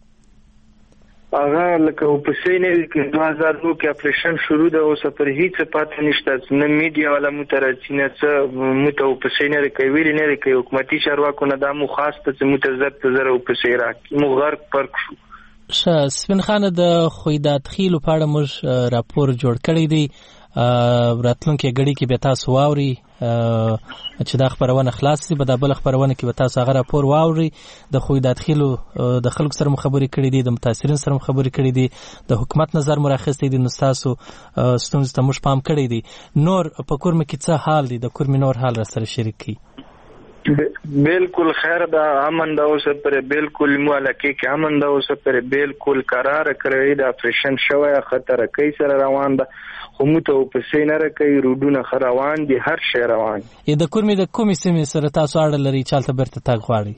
هغه لکه اوپسې نه وي، دوه هزار نو کې اپریشن شروع ده، اوس پر هیڅ پاتې نشته، نه میډیا والا مو ته راځي نه څه، مو ته اوپسې نه کوي، ویلې نه کوي. حکومتي چارواکو نه دا مو خاص ته چې مو ته زر په زر اوپسې راکړي، مو غرق پرک شو. ښه سپین خانه، د خویدات خیلو په اړه موږ راپور جوړ کړی دی. راتلونکي غړي کې به تاسو واوري چې دا خبرونه خلاص شي، په دا بل خبرونه کې به تاسو هغه راپور واوري. د خویدات خیلو د خلکو سره خبرې کړې دي، د متاثرین سره خبرې کړې دي، د حکومت نظر مراخص دي، نو تاسو ستونزې ته موږ پام کړی دي. نور په کورم کې څه حال دي؟ د کورم نور حال را سره شریک کړئ. بالکل خیر ده، امن ده اوس پر بالکل مو علاقه کې امن ده اوس پر بالکل قرار کړی ده. اپریشن شوی خطر کوي سره روان ده، خو مو ته په سینره کوي، روډونه روان دي، هر شی روان دي. د کورمې د کومې سیمې سره تاسو اړه لري؟ چالت برته تاګ غواړي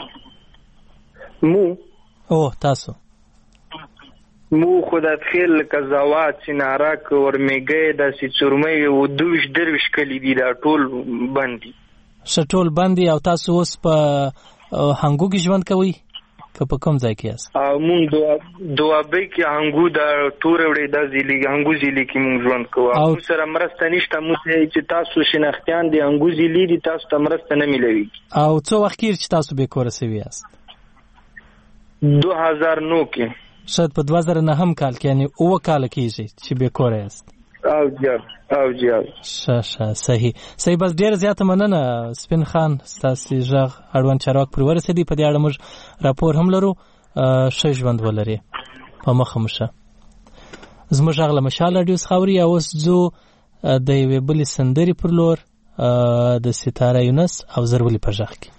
مو او تاسو مو خدای خیر کزاوات سینارک ورمیګه د سچورمې او دوش دروش کلی دي، دا ټول باندې شټول باندې. او تاسو اوس په هنګو کې ژوند کوئ که په کوم ځای کې یاست؟ او مونږ دوابۍ کې هنګو د تور وړې د ځیلی هنګو ځیلی کې مونږ ژوند کوو. او سره مرسته نشته، مو چې تاسو شناختیان دي هنګو ځیلی دي، تاسو ته مرسته نه ملوي. او څو وخت کې چې تاسو به کور سوي یاست؟ دوه هزار نو کې. شاید په دوه زره نهم کال کې، یعنی اوه کال کېږي چې به کور یاست. او جاب او جاب ښه ښه صحیح صحیح. بس ډېر زیاته مننه سپین خان، ستاسو غږ اړوند چارواک پرې ورسېدی. په دې اړه موږ راپور هم لرو. ښه ژوند ولرئ، په مخه مو ښه. زموږ غږ له مشال راډیو څخه اورئ. اوس ځو د یوې بلې سندرې پر لور، د ستاره یونس او زرولي په غږ کې.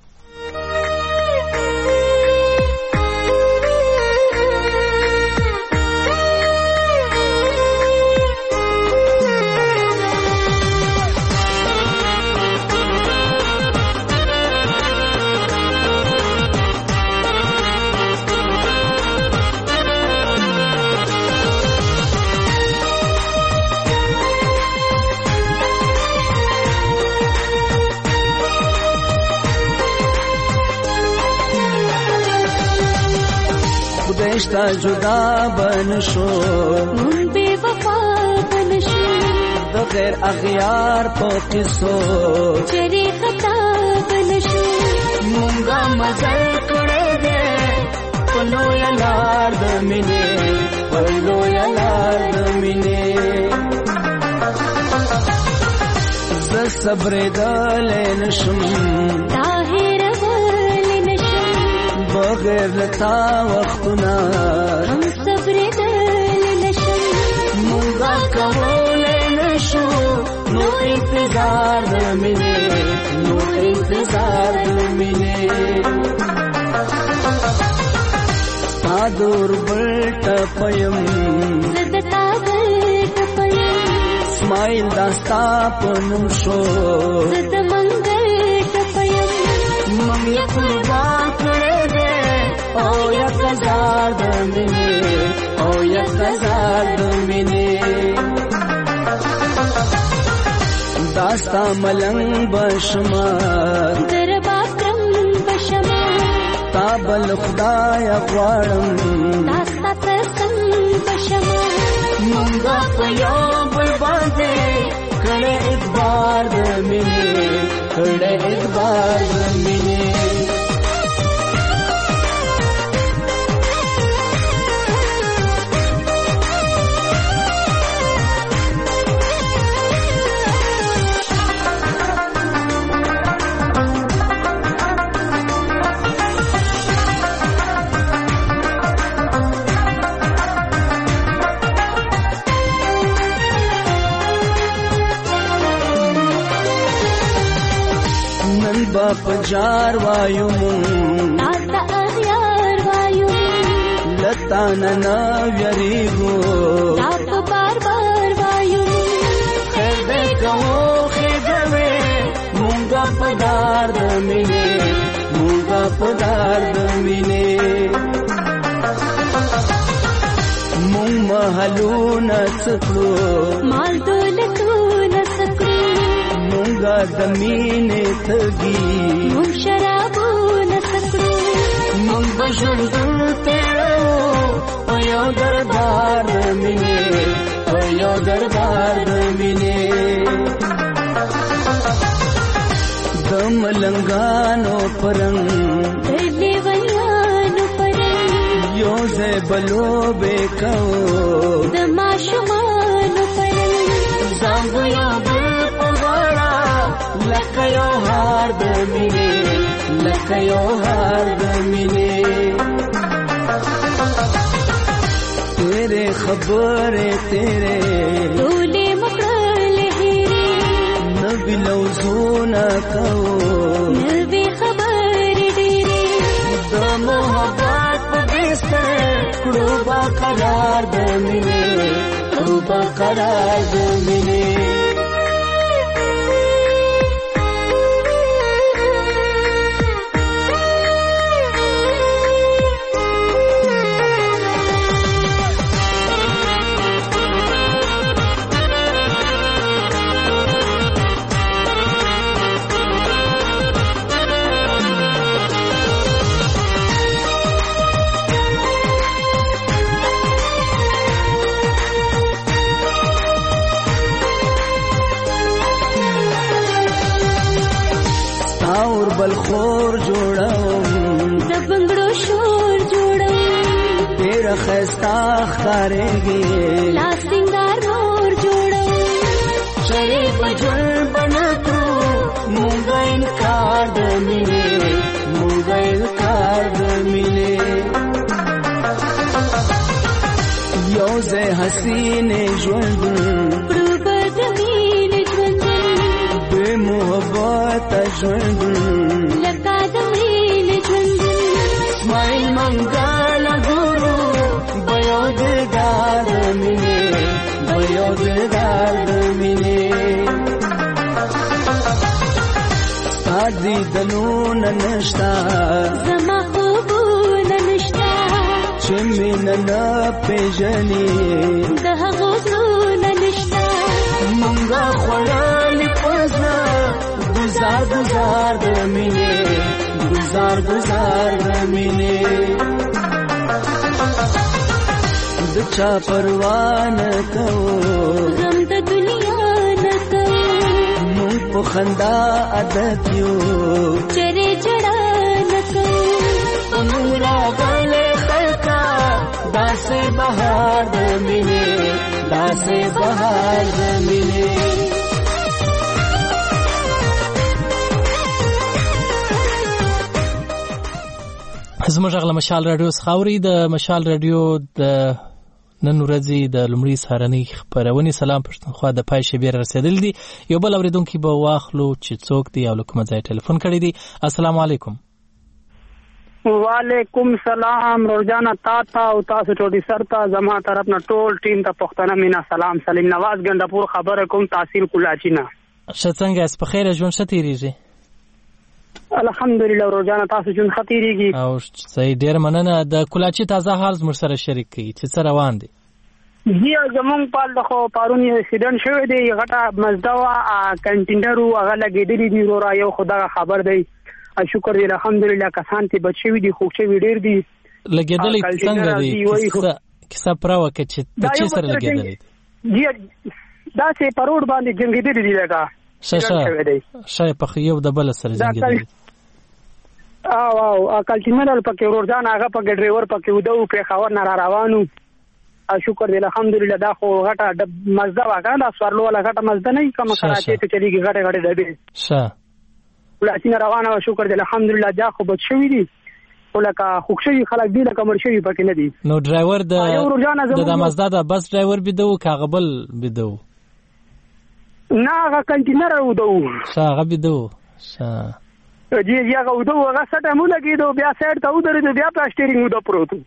خدایشتا جدا بنشو من بے وفا بنشو د غیر اغیار په قصو چری خطا بنشو مونږه مزل کړه دې پلو یلار د مینې پلو یلار د مینې ز صبر دل نشم طاهر بغیر لتا وختنا هم صبر دل نشم مونږه کولای نشو نو انتظار د مینې نو انتظار د مینې تا دور بلټ پیم زدتا بلټ پیم سمایل داستا پنم شو زد منګل پیم مم یې قربان کړه او یا کزار د مینې او یا کزار د مینې داستا ملنګ بشما در بل خدای غواړم تاسو ته څنګه بشم مونږه په یو بل باندې کړه اعتبار د مینې کړه اعتبار د مینې پجار وایو مون تاسو اغیار وایو لتا ننا ویریگو تاسو بار بار وایو خیر دې کوو خیر دې مونږه پدار د مینې مونږه پدار د مینې مونږ محلونه څکړو مال دولتونه څکړو مونږه د مینې تګي مونږ شرابونه څکړو مونږ بژوند تیرو په یو دربار د مینې په یو دربار د مینې د ملنګانو پرنګ د لیوانو پرنګ یو ځای بلو به کوو د ماشومانو پرنګ زنګ یو بل په غاړه لکه یو هار د مینې لکه یو هار د مینې تیرې خبرې تیرې ټولې مکړلې هېرې نبي لوزونه کوو نبي خبرې ډېرې د محبت په بستر کړو با قرار د مینې کړو با قرار د مینې خور جوړم د بنگړو شور جوړم ډېر خستا ښکارېږي لا سنگار نور جوړم شریف جل بنکو مونږ انکار د مینې مونږ انکار د مینې یو ځای حسینې ژوند کړو به د مینې ژوند بې محبت ژوند لکه د مینې ژوند اسماعیل منګل ګورو بیو دیدار د مینې بیو دیدار د مینې ستا دیدنونه نشته زما خوبونه نشته چې مینه نه پېژني د هغو زړونه نشته مونږه خوړلې پزه گزار گزار د مینې گزار گزار د مینې د چا پروا نه کوو غم د دنیا نه کوو مونږ په خندا عادت یو چرې جړا نه کوو مونږ راغلې خلکا داسې بهار د مینې داسې بهار د مینې زموږ غږ له مشال رادیو څخه اوري د مشال رادیو د نن ورځې د لومړۍ سهارنۍ خپرونې سلام پښتونخوا د پای شبیر رسیدل دي یو بل اوریدونکي به واخلو چې څوک دی او له کومه ځای ټلیفون کړی دی السلام علیکم وعلیکم سلام روزانه تا تا او تاسو ټول سرته زما طرف نه ټول ټیم ته پښتنه مینا سلام سلیم نواز ګندپور خبره کوم تحصیل کلاچینا شڅنګ اس په خیر ژوند شتیریږي الحمدلله روزانه تاسو جون خطیریږي او صحیح ډیر مننه د کلاچی تازه حال زموږ سره شریک کړي چې څه روان دي جی زمون پال دغه پارونی اکسیډنټ شوی دی غټه مزدا وا کنټینر هغه لګیدلی دی ورو یو خدای خبر دی شکر دی الحمدلله کسان ته بچوي دي خو چې ډیر دي لګیدلې څنګه دی کیسه کیسه پراوه کې چې چې سره لګیدلې دی دا چې پروړ باندې جنگیدلې دي لګا شاشه شای په یو د بل سره جنگیدلې او او کلټیمرل پکې ورځان هغه په ډرایور پکې ودو په خبر نه روانو شکر دی الحمدلله دا خو غټه د مزده واګه دا سوارلو ولا غټه مزده نه کوم کراچي ته چلیږي غټه غټه دبي شه ولاسینه روانه شکر دی الحمدلله دا خو بچوي دي ولکه خوشي خلک دی لکه مرشي پکې نه دي نو ډرایور د د مزده د بس ډرایور بيدو کاغبل بيدو نه هغه کنټینر ودو شه هغه بيدو شه جی جی هغه ودو هغه سټه مو لګیدو بیا سایډ ته ودرېدو بیا پلاسټرینګ ودو پروت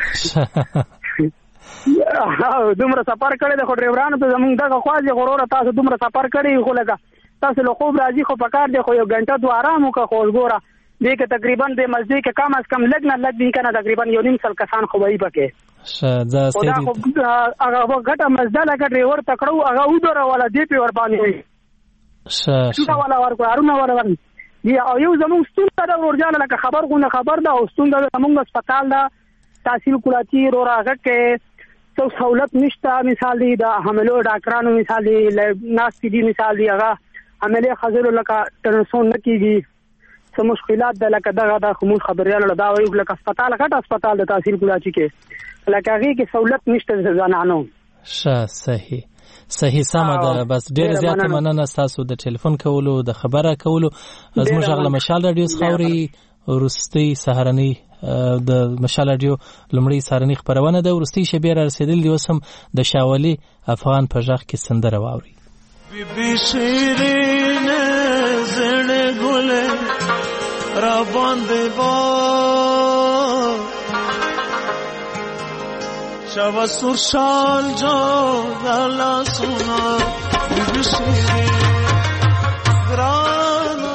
دومره سفر کړی د خو ډرایورانو ته زمونږ دغه خواځي غوړه تاسو دومره سفر کړی خو لکه تاسو له خوب راځي خو پکار دی خو یو غنټه دوه آرام وکړه خو وګوره دې کې تقریبا د مزدي کې کم از کم لګ نه لګ دي کنه تقریبا یو نیم سل کسان خو وای پکې شه دا سړي هغه وګټه مزدا لګ ډرایور تکړو هغه ودره ولا دی په ور باندې شه شه ولا ورکو ارونه ولا ور دی او یو زموږ ستون دا ورجاله لکه خبر غو نه خبر دا او ستون دا زموږ هسپتال دا تحصیل کولاتی رو راغه کې څو سہولت نشته مثال دی دا حملو ډاکټرانو مثال دی ناس دی مثال دی هغه عملیه خزر لکه ترسون نکیږي څه مشکلات د لکه دغه د خمول خبريالو دا وایي لکه هسپتال غټ هسپتال د تحصیل کولاتی کې لکه هغه کې سہولت نشته ځانانو شه صحیح صحیح سم ده بس ډیر زیات مننه تاسو د ټلیفون کولو د خبره کولو زموږ غل مشال رادیو خوري ورستي سهارنی د مشال رادیو لمړی سهارنی خبرونه ده ورستي شبیر رسیدل دی وسم د شاولي افغان په ځخ کې سندره واوري بی بی شیرین زړه ګله را باندې با شوا سور شال جو غلا سنا بی بی شیرین گرانا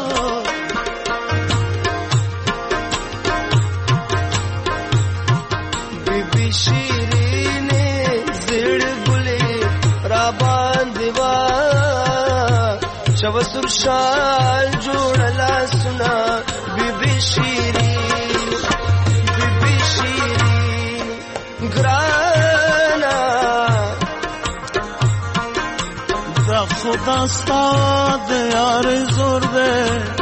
بی بی شیرین زړه ګله را باندې با شوا سور شال جوړلا سنا بی بی شیرین بی بی شیرین گرانا دا خدا ستاد یار زور دے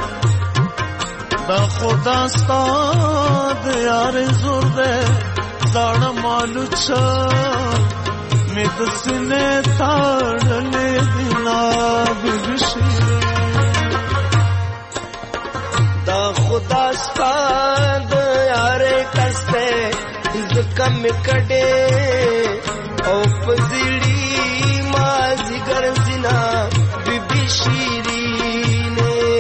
دا خدا ستاد یار زور دے زاړه مالو چا می د سینې تاړلې دینا بی بی شیرین دا خدا ستاد یار کسته کم کډه او پزړی ما زګر زنا بی بی شیرین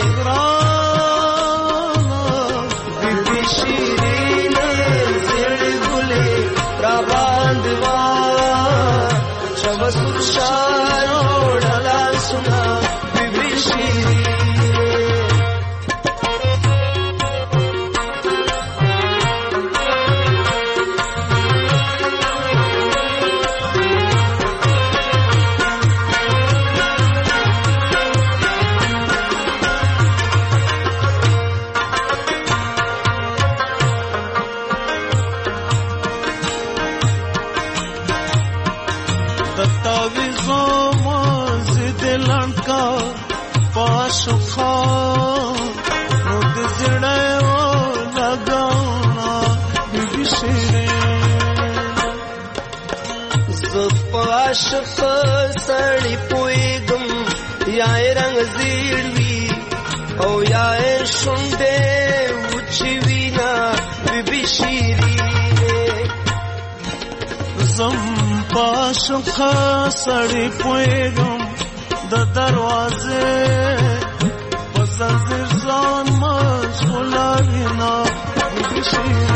بی بی شیرین زړ ګله را باندې وا شب سرشار وړلا سنا بی بی شیرین عاشق سړی پویګم یا رنگ زیړوي او یا شونډه وچی وینا بی بی شیرین زم عاشق سړی پویګم د دروازه پس زر ځان مشغوله وینا بی بی شیرین